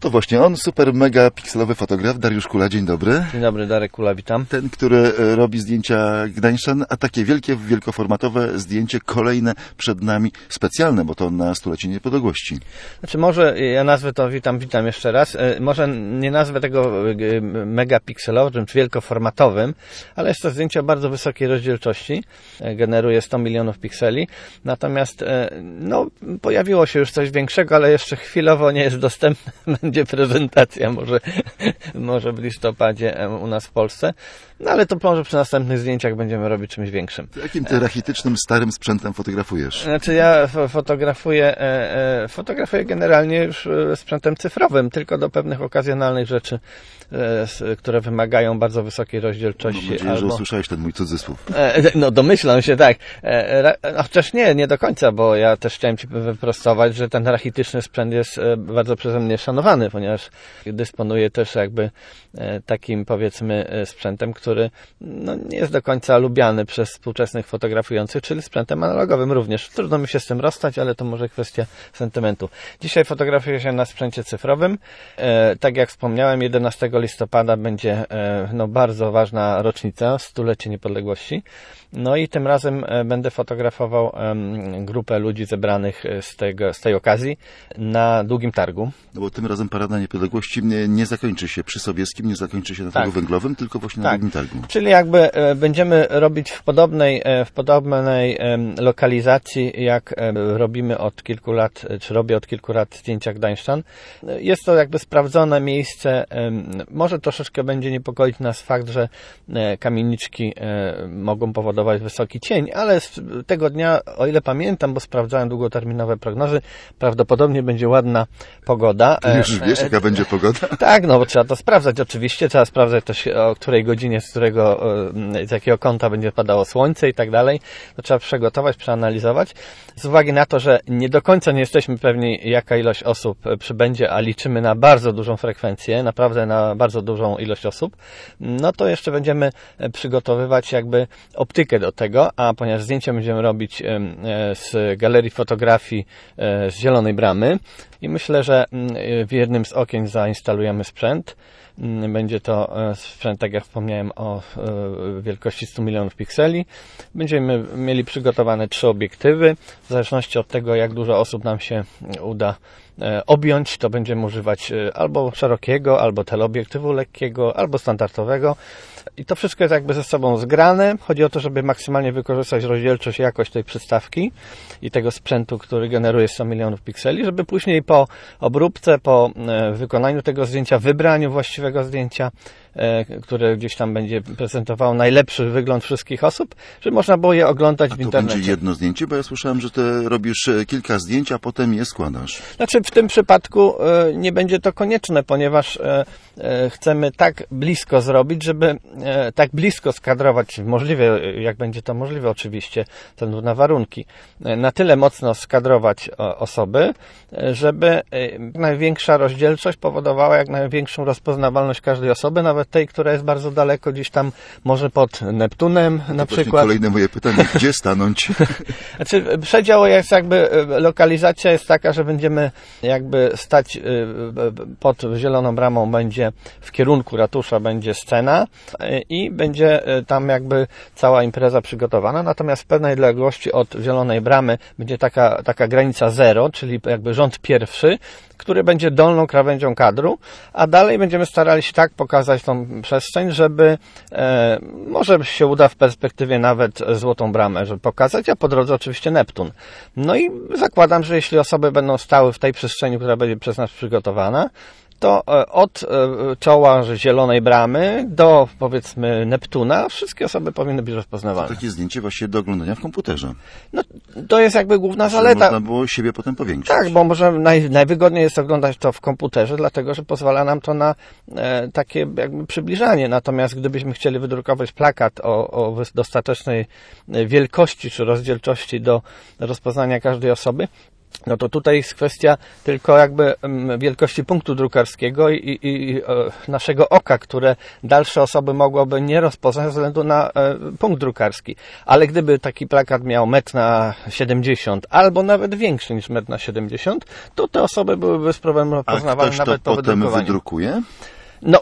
to właśnie on, super mega pikselowy fotograf, Dariusz Kula, dzień dobry. Dzień dobry, Darek Kula, witam. Ten, który robi zdjęcia gdańszczan, a takie wielkie, wielkoformatowe zdjęcie, kolejne przed nami, specjalne, bo to na stulecie niepodległości. Znaczy może, ja nazwę to, witam jeszcze raz, może nie nazwę tego megapikselowym, czy wielkoformatowym, ale jest to zdjęcie o bardzo wysokiej rozdzielczości, generuje 100 milionów pikseli, natomiast no, pojawiło się już coś większego, ale jeszcze chwilowo nie jest dostępne, będzie prezentacja może w listopadzie u nas w Polsce, no ale to może przy następnych zdjęciach będziemy robić czymś większym. Jakim ty rachitycznym, starym sprzętem fotografujesz? Znaczy ja fotografuję generalnie już sprzętem cyfrowym, tylko do pewnych okazjonalnych rzeczy, które wymagają bardzo wysokiej rozdzielczości. Mam nadzieję, że usłyszałeś ten mój cudzysłów. No domyślam się, tak. Chociaż nie do końca, bo ja też chciałem ci wyprostować, że ten rachityczny sprzęt jest bardzo przeze mnie szanowany, ponieważ dysponuję też jakby takim, powiedzmy, sprzętem, który no, nie jest do końca lubiany przez współczesnych fotografujących, czyli sprzętem analogowym również. Trudno mi się z tym rozstać, ale to może kwestia sentymentu. Dzisiaj fotografuję się na sprzęcie cyfrowym. Tak jak wspomniałem, 11 listopada będzie no, bardzo ważna rocznica, 100-lecie niepodległości. No i tym razem będę fotografował grupę ludzi zebranych z tej okazji na Długim Targu. No bo tym razem Parada Niepodległości nie zakończy się przy Sobieskim, nie zakończy się na Targu Węglowym, tylko właśnie na Długim Targu. Czyli jakby będziemy robić w podobnej lokalizacji, jak robimy od kilku lat, czy robię od kilku lat zdjęcia gdańszczan. Jest to jakby sprawdzone miejsce. Może troszeczkę będzie niepokoić nas fakt, że kamieniczki mogą powodować wysoki cień, ale tego dnia, o ile pamiętam, bo sprawdzałem długoterminowe prognozy, prawdopodobnie będzie ładna pogoda. Ty już wiesz, jaka będzie pogoda? Tak, no bo trzeba to sprawdzać oczywiście, trzeba sprawdzać też o której godzinie, z jakiego kąta będzie padało słońce i tak dalej. To trzeba przygotować, przeanalizować. Z uwagi na to, że nie do końca nie jesteśmy pewni, jaka ilość osób przybędzie, a liczymy na bardzo dużą frekwencję, naprawdę na bardzo dużą ilość osób, no to jeszcze będziemy przygotowywać jakby optykę do tego, a ponieważ zdjęcia będziemy robić z galerii fotografii z Zielonej Bramy i myślę, że w jednym z okien zainstalujemy sprzęt. Będzie to sprzęt, tak jak wspomniałem, o wielkości 100 milionów pikseli. Będziemy mieli przygotowane 3 obiektywy. W zależności od tego, jak dużo osób nam się uda objąć, to będziemy używać albo szerokiego, albo teleobiektywu lekkiego, albo standardowego. I to wszystko jest jakby ze sobą zgrane. Chodzi o to, żeby maksymalnie wykorzystać rozdzielczość i jakość tej przystawki i tego sprzętu, który generuje 100 milionów pikseli, żeby później po obróbce, po wykonaniu tego zdjęcia, wybraniu właściwego zdjęcia, które gdzieś tam będzie prezentowało najlepszy wygląd wszystkich osób, żeby można było je oglądać w internecie. To będzie jedno zdjęcie, bo ja słyszałem, że ty robisz kilka zdjęć, a potem je składasz. Znaczy w tym przypadku nie będzie to konieczne, ponieważ chcemy tak blisko zrobić, żeby tak blisko skadrować, możliwie, jak będzie to możliwe oczywiście, ze względu na warunki, na tyle mocno skadrować osoby, żeby największa rozdzielczość powodowała jak największą rozpoznawalność każdej osoby, nawet tej, która jest bardzo daleko, gdzieś tam może pod Neptunem na przykład. Kolejne moje pytanie, gdzie stanąć? Znaczy przedział jest jakby, lokalizacja jest taka, że będziemy jakby stać pod Zieloną Bramą, będzie w kierunku ratusza będzie scena i będzie tam jakby cała impreza przygotowana, natomiast w pewnej odległości od Zielonej Bramy będzie taka granica 0, czyli jakby rząd pierwszy, który będzie dolną krawędzią kadru, a dalej będziemy starali się tak pokazać tą przestrzeń, żeby może się uda w perspektywie nawet Złotą Bramę, żeby pokazać, a po drodze oczywiście Neptun. No i zakładam, że jeśli osoby będą stały w tej przestrzeni, która będzie przez nas przygotowana, to od czoła Zielonej Bramy do, powiedzmy, Neptuna wszystkie osoby powinny być rozpoznawalne. Takie zdjęcie właściwie do oglądania w komputerze. No, to jest jakby główna zaleta. Można było siebie potem powiększyć. Tak, bo może najwygodniej jest oglądać to w komputerze, dlatego że pozwala nam to na takie jakby przybliżanie. Natomiast gdybyśmy chcieli wydrukować plakat o dostatecznej wielkości czy rozdzielczości do rozpoznania każdej osoby, no to tutaj jest kwestia tylko jakby wielkości punktu drukarskiego i naszego oka, które dalsze osoby mogłyby nie rozpoznać ze względu na punkt drukarski. Ale gdyby taki plakat miał 1,70 m albo nawet większy niż 1,70 m, to te osoby byłyby bez problemu rozpoznawane nawet po wydrukowaniu. A ktoś to potem wydrukuje? No,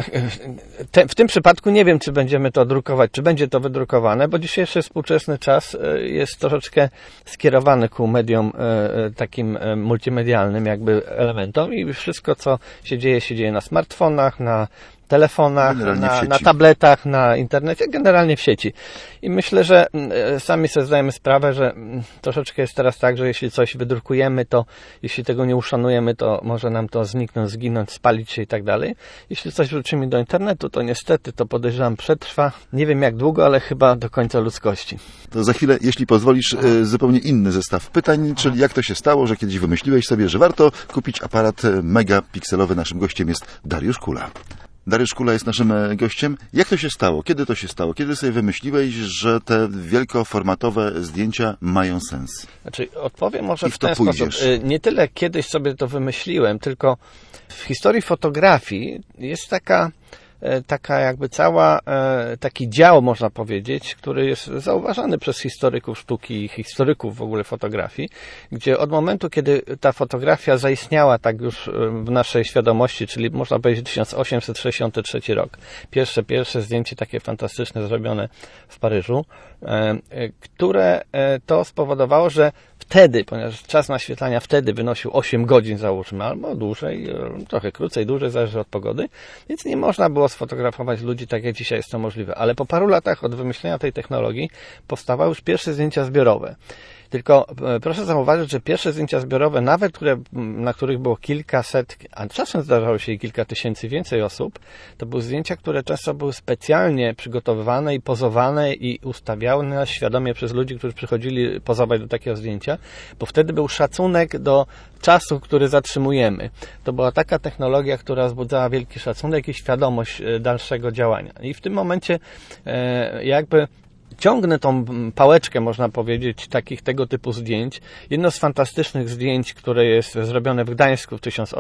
w tym przypadku nie wiem, czy będziemy to drukować, czy będzie to wydrukowane, bo dzisiejszy współczesny czas jest troszeczkę skierowany ku mediom takim multimedialnym jakby elementom i wszystko, co się dzieje na smartfonach, na telefonach, na tabletach, na internecie, generalnie w sieci. I myślę, że sami sobie zdajemy sprawę, że troszeczkę jest teraz tak, że jeśli coś wydrukujemy, to jeśli tego nie uszanujemy, to może nam to zniknąć, zginąć, spalić się i tak dalej. Jeśli coś wrzucimy do internetu, to niestety to podejrzewam przetrwa. Nie wiem jak długo, ale chyba do końca ludzkości. To za chwilę, jeśli pozwolisz, zupełnie inny zestaw pytań, czyli jak to się stało, że kiedyś wymyśliłeś sobie, że warto kupić aparat megapikselowy. Naszym gościem jest Dariusz Kula. Dariusz Kula jest naszym gościem. Jak to się stało? Kiedy to się stało? Kiedy sobie wymyśliłeś, że te wielkoformatowe zdjęcia mają sens? Znaczy, odpowiem może w ten sposób. Nie tyle kiedyś sobie to wymyśliłem, tylko w historii fotografii jest taka jakby taki dział, można powiedzieć, który jest zauważany przez historyków sztuki i historyków w ogóle fotografii, gdzie od momentu, kiedy ta fotografia zaistniała tak już w naszej świadomości, czyli można powiedzieć 1863 rok, pierwsze zdjęcie takie fantastyczne zrobione w Paryżu, które to spowodowało, że wtedy, ponieważ czas naświetlania wtedy wynosił 8 godzin załóżmy, albo dłużej, trochę krócej, dłużej, zależy od pogody, więc nie można było sfotografować ludzi tak jak dzisiaj jest to możliwe. Ale po paru latach od wymyślenia tej technologii powstawały już pierwsze zdjęcia zbiorowe. Tylko proszę zauważyć, że pierwsze zdjęcia zbiorowe, nawet na których było kilkaset, a czasem zdarzało się i kilka tysięcy więcej osób, to były zdjęcia, które często były specjalnie przygotowywane i pozowane i ustawiane świadomie przez ludzi, którzy przychodzili pozować do takiego zdjęcia, bo wtedy był szacunek do czasu, który zatrzymujemy. To była taka technologia, która wzbudzała wielki szacunek i świadomość dalszego działania. I w tym momencie jakby ciągnę tą pałeczkę, można powiedzieć, tego typu zdjęć. Jedno z fantastycznych zdjęć, które jest zrobione w Gdańsku w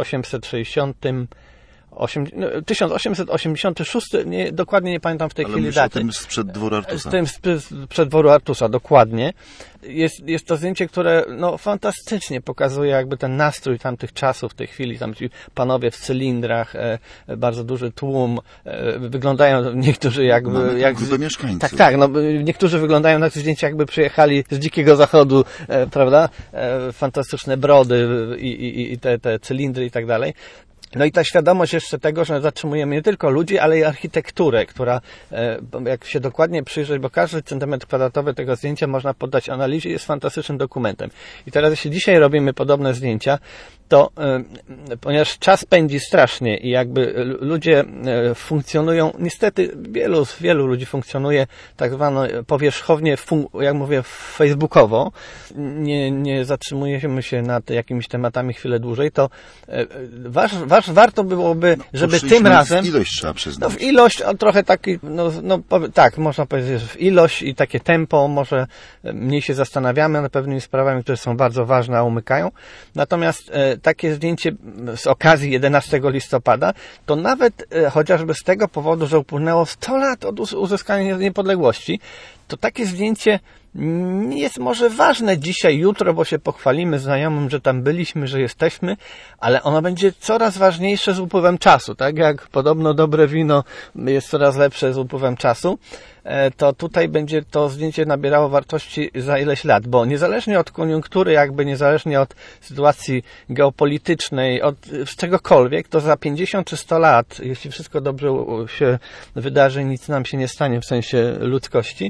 1886, dokładnie nie pamiętam w tej chwili daty. Ale tym sprzed dworu Artusa. Sprzed dworu Artusa, dokładnie. Jest to zdjęcie, które fantastycznie pokazuje jakby ten nastrój tamtych czasów, w tej chwili, tam ci panowie w cylindrach, bardzo duży tłum, wyglądają niektórzy jakby... Grupę mieszkańców. Tak, niektórzy wyglądają na zdjęcia jakby przyjechali z Dzikiego Zachodu, prawda? Fantastyczne brody i te cylindry i tak dalej. No i ta świadomość jeszcze tego, że zatrzymujemy nie tylko ludzi, ale i architekturę, która, jak się dokładnie przyjrzeć, bo każdy centymetr kwadratowy tego zdjęcia można poddać analizie, jest fantastycznym dokumentem. I teraz jeśli dzisiaj robimy podobne zdjęcia, to ponieważ czas pędzi strasznie i jakby ludzie funkcjonują, niestety wielu ludzi funkcjonuje tak zwane powierzchownie, jak mówię, facebookowo, nie zatrzymujemy się nad jakimiś tematami chwilę dłużej, to warto byłoby, żeby tym razem... W ilość trzeba przyznać. W ilość, trochę taki, tak, można powiedzieć, że w ilość i takie tempo, może mniej się zastanawiamy nad pewnymi sprawami, które są bardzo ważne, a umykają. Natomiast takie zdjęcie z okazji 11 listopada, to nawet chociażby z tego powodu, że upłynęło 100 lat od uzyskania niepodległości, to takie zdjęcie nie jest może ważne dzisiaj, jutro, bo się pochwalimy znajomym, że tam byliśmy, że jesteśmy, ale ono będzie coraz ważniejsze z upływem czasu, tak jak podobno dobre wino jest coraz lepsze z upływem czasu, to tutaj będzie to zdjęcie nabierało wartości za ileś lat, bo niezależnie od koniunktury, jakby niezależnie od sytuacji geopolitycznej, od czegokolwiek, to za 50 czy 100 lat, jeśli wszystko dobrze się wydarzy, nic nam się nie stanie w sensie ludzkości,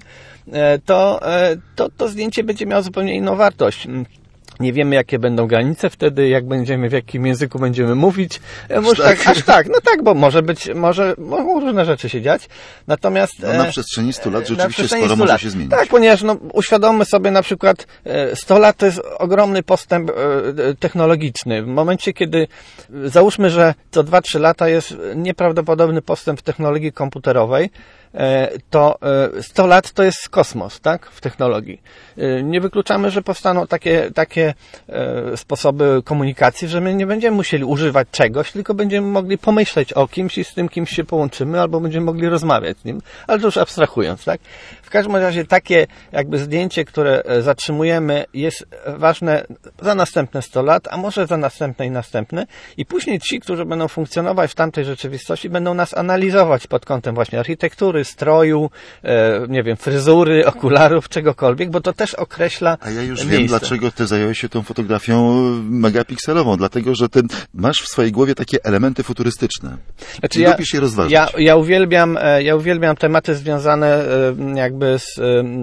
to zdjęcie będzie miało zupełnie inną wartość. Nie wiemy, jakie będą granice wtedy, w jakim języku będziemy mówić. Aż tak, bo mogą różne rzeczy się dziać. Natomiast na przestrzeni 100 lat rzeczywiście sporo może się zmienić. Tak, ponieważ uświadommy sobie na przykład 100 lat to jest ogromny postęp technologiczny. W momencie, kiedy załóżmy, że co 2-3 lata jest nieprawdopodobny postęp w technologii komputerowej, to 100 lat to jest kosmos, tak? W technologii. Nie wykluczamy, że powstaną takie takie sposoby komunikacji, że my nie będziemy musieli używać czegoś, tylko będziemy mogli pomyśleć o kimś i z tym kimś się połączymy, albo będziemy mogli rozmawiać z nim, ale to już abstrahując, tak? W każdym razie takie jakby zdjęcie, które zatrzymujemy, jest ważne za następne 100 lat, a może za następne i następne, i później ci, którzy będą funkcjonować w tamtej rzeczywistości, będą nas analizować pod kątem właśnie architektury, stroju, nie wiem, fryzury, okularów, czegokolwiek, bo to też określa A ja już miejsce. wiem, dlaczego ty zająłeś się tą fotografią megapikselową, dlatego, że masz w swojej głowie takie elementy futurystyczne. Znaczy I lubisz je rozważyć. Ja uwielbiam tematy związane jakby z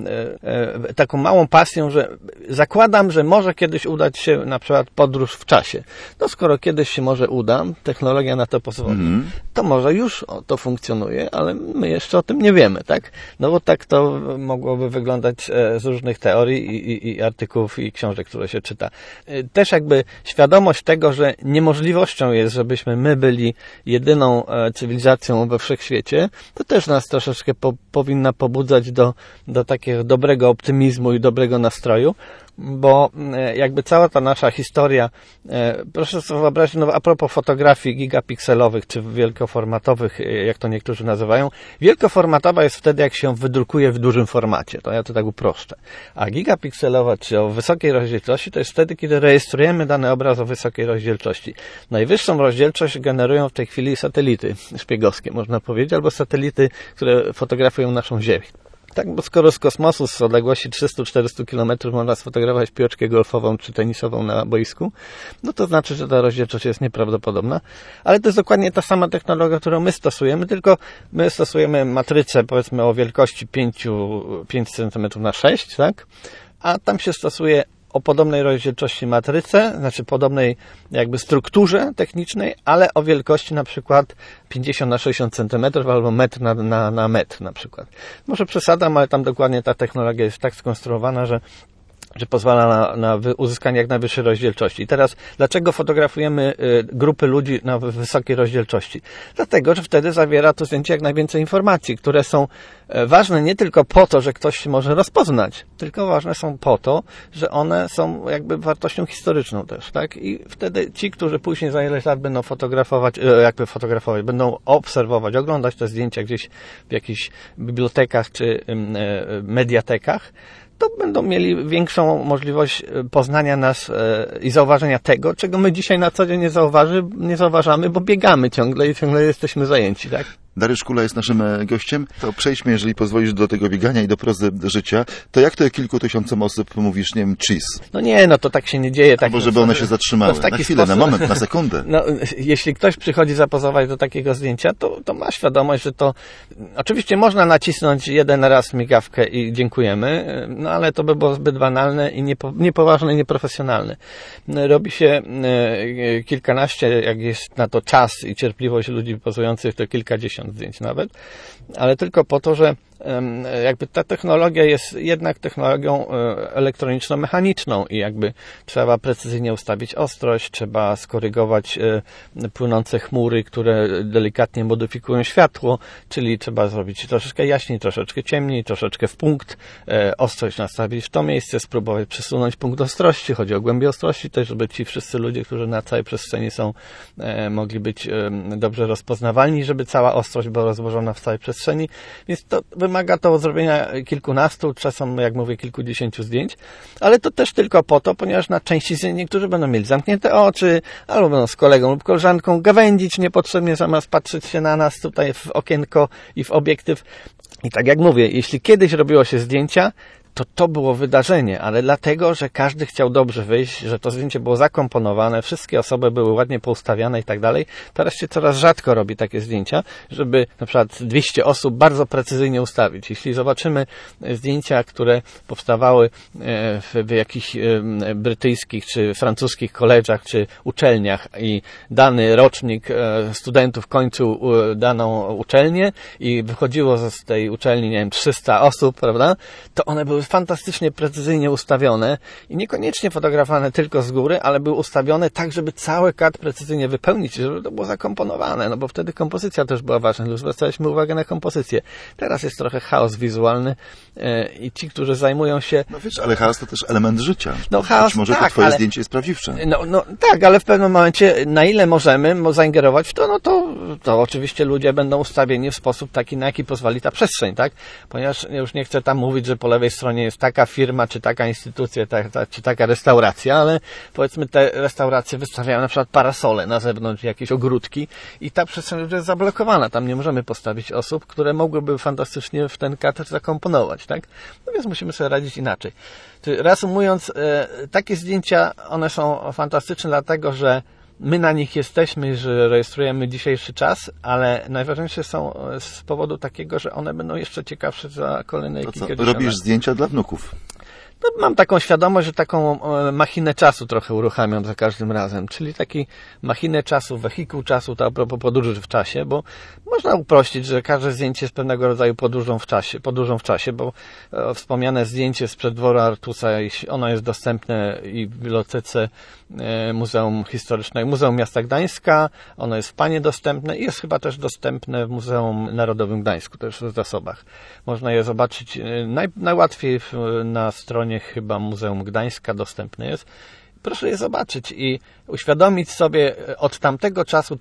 taką małą pasją, że zakładam, że może kiedyś udać się na przykład podróż w czasie. No skoro kiedyś się może uda, technologia na to pozwoli, to może już to funkcjonuje, ale my jeszcze o tym nie wiemy, tak? No bo tak to mogłoby wyglądać z różnych teorii i artykułów i książek, które się czyta. Też jakby świadomość tego, że niemożliwością jest, żebyśmy my byli jedyną cywilizacją we wszechświecie, to też nas troszeczkę powinna pobudzać do takiego dobrego optymizmu i dobrego nastroju, bo jakby cała ta nasza historia, proszę sobie wyobrazić, no a propos fotografii gigapikselowych czy wielkoformatowych, jak to niektórzy nazywają, wielkoformatowa jest wtedy, jak się ją wydrukuje w dużym formacie, to ja to tak uproszczę, a gigapikselowa czy o wysokiej rozdzielczości to jest wtedy, kiedy rejestrujemy dany obraz o wysokiej rozdzielczości. Najwyższą rozdzielczość generują w tej chwili satelity szpiegowskie, można powiedzieć, albo satelity, które fotografują naszą Ziemię. Tak, bo skoro z kosmosu z odległości 300-400 km można sfotografować piłeczkę golfową czy tenisową na boisku, no to znaczy, że ta rozdzielczość jest nieprawdopodobna. Ale to jest dokładnie ta sama technologia, którą my stosujemy, tylko my stosujemy matrycę, powiedzmy, o wielkości 5 cm na 6, tak? A tam się stosuje o podobnej rozdzielczości matrycę, znaczy podobnej jakby strukturze technicznej, ale o wielkości na przykład 50 na 60 cm albo metr na metr na przykład. Może przesadam, ale tam dokładnie ta technologia jest tak skonstruowana, że pozwala na uzyskanie jak najwyższej rozdzielczości. I teraz, dlaczego fotografujemy grupy ludzi na wysokiej rozdzielczości? Dlatego, że wtedy zawiera to zdjęcie jak najwięcej informacji, które są ważne nie tylko po to, że ktoś się może rozpoznać, tylko ważne są po to, że one są jakby wartością historyczną też, tak? I wtedy ci, którzy później za ileś lat będą fotografować, będą obserwować, oglądać te zdjęcia gdzieś w jakichś bibliotekach czy mediatekach, to będą mieli większą możliwość poznania nas i zauważenia tego, czego my dzisiaj na co dzień nie zauważamy, bo biegamy ciągle i ciągle jesteśmy zajęci, tak? Dariusz Kula jest naszym gościem. To przejdźmy, jeżeli pozwolisz, do tego biegania i do prozy życia. To jak to kilku tysiącom osób mówisz, nie wiem, cheese? No nie, no to tak się nie dzieje. Albo żeby one się zatrzymały. Na chwilę, na moment, na sekundę. No, jeśli ktoś przychodzi zapozować do takiego zdjęcia, to ma świadomość, że to... Oczywiście można nacisnąć jeden raz migawkę i dziękujemy, no ale to by było zbyt banalne i niepoważne i nieprofesjonalne. Robi się kilkanaście, jak jest na to czas i cierpliwość ludzi pozujących, to kilkadziesiąt zdjęć nawet, ale tylko po to, że jakby ta technologia jest jednak technologią elektroniczno-mechaniczną i jakby trzeba precyzyjnie ustawić ostrość, trzeba skorygować płynące chmury, które delikatnie modyfikują światło, czyli trzeba zrobić troszeczkę jaśniej, troszeczkę ciemniej, troszeczkę w punkt, ostrość nastawić w to miejsce, spróbować przesunąć punkt ostrości, chodzi o głębię ostrości też, żeby ci wszyscy ludzie, którzy na całej przestrzeni są, mogli być dobrze rozpoznawalni, żeby cała ostrość była rozłożona w całej przestrzeni, więc to wymaga to zrobienia kilkunastu, czasem, jak mówię, kilkudziesięciu zdjęć, ale to też tylko po to, ponieważ na części zdjęć niektórzy będą mieli zamknięte oczy, albo będą z kolegą lub koleżanką gawędzić niepotrzebnie, zamiast patrzeć się na nas tutaj w okienko i w obiektyw. I tak jak mówię, jeśli kiedyś robiło się zdjęcia, to było wydarzenie, ale dlatego, że każdy chciał dobrze wyjść, że to zdjęcie było zakomponowane, wszystkie osoby były ładnie poustawiane i tak dalej. Teraz się coraz rzadko robi takie zdjęcia, żeby na przykład 200 osób bardzo precyzyjnie ustawić. Jeśli zobaczymy zdjęcia, które powstawały w jakichś brytyjskich czy francuskich koledżach czy uczelniach i dany rocznik studentów kończył daną uczelnię i wychodziło z tej uczelni, nie wiem, 300 osób, prawda? To one były były fantastycznie precyzyjnie ustawione i niekoniecznie fotografowane tylko z góry, ale były ustawione tak, żeby cały kadr precyzyjnie wypełnić, żeby to było zakomponowane, no bo wtedy kompozycja też była ważna, już zwracaliśmy uwagę na kompozycję. Teraz jest trochę chaos wizualny i ci, którzy zajmują się... No wiesz, ale chaos to też element życia. No chaos, być może tak, to twoje ale... zdjęcie jest prawdziwsze. No tak, ale w pewnym momencie, na ile możemy zaingerować w to, no to oczywiście ludzie będą ustawieni w sposób taki, na jaki pozwoli ta przestrzeń, tak? Ponieważ już nie chcę tam mówić, że po lewej stronie jest taka firma, czy taka instytucja, czy taka restauracja, ale powiedzmy te restauracje wystawiają na przykład parasole na zewnątrz, jakieś ogródki i ta przestrzeń już jest zablokowana. Tam nie możemy postawić osób, które mogłyby fantastycznie w ten kadr zakomponować, tak? No więc musimy sobie radzić inaczej. Reasumując, takie zdjęcia, one są fantastyczne dlatego, że my na nich jesteśmy, że rejestrujemy dzisiejszy czas, ale najważniejsze są z powodu takiego, że one będą jeszcze ciekawsze za kolejne kilkadziesiąt lat. Robisz zdjęcia dla wnuków? No, mam taką świadomość, że taką machinę czasu trochę uruchamiam za każdym razem, czyli taki machinę czasu, wehikuł czasu, to a propos podróży w czasie, bo można uprościć, że każde zdjęcie jest pewnego rodzaju podróżą w czasie, bo wspomniane zdjęcie sprzed dworu Artusa, ono jest dostępne i w bibliotece Muzeum Historycznego, Muzeum Miasta Gdańska, ono jest w Panie dostępne i jest chyba też dostępne w Muzeum Narodowym Gdańsku, też w zasobach. Można je zobaczyć najłatwiej na stronie chyba Muzeum Gdańska dostępne jest. Proszę je zobaczyć i uświadomić sobie od tamtego czasu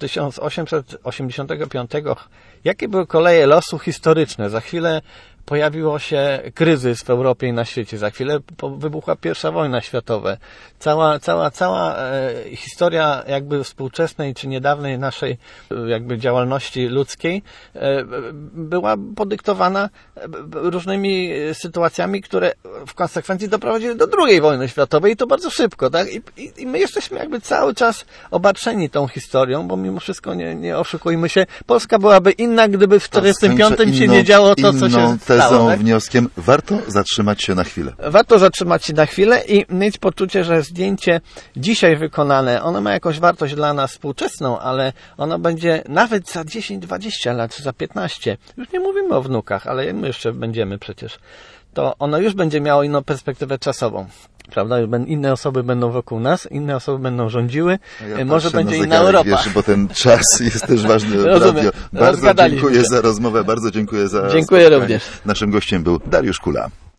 1885, jakie były koleje losu historyczne. Za chwilę pojawiło się kryzys w Europie i na świecie. Za chwilę wybuchła I wojna światowa. Cała historia jakby współczesnej czy niedawnej naszej jakby działalności ludzkiej była podyktowana różnymi sytuacjami, które w konsekwencji doprowadziły do II wojny światowej i to bardzo szybko, tak? I my jesteśmy jakby cały czas obarczeni tą historią, bo mimo wszystko nie oszukujmy się. Polska byłaby inna, gdyby w 1945 się nie działo to, co się stało, tak? Wnioskiem, warto zatrzymać się na chwilę. Warto zatrzymać się na chwilę i mieć poczucie, że zdjęcie dzisiaj wykonane, ono ma jakąś wartość dla nas współczesną, ale ono będzie nawet za 10-20 lat, czy za 15. Już nie mówimy o wnukach, ale my jeszcze będziemy przecież. To ono już będzie miało inną perspektywę czasową. Prawda? Inne osoby będą wokół nas, inne osoby będą rządziły, może będzie inna Europa. Wiesz, bo ten czas jest też ważny w radio. Bardzo dziękuję za rozmowę, bardzo dziękuję za Dziękuję również. Naszym gościem był Dariusz Kula.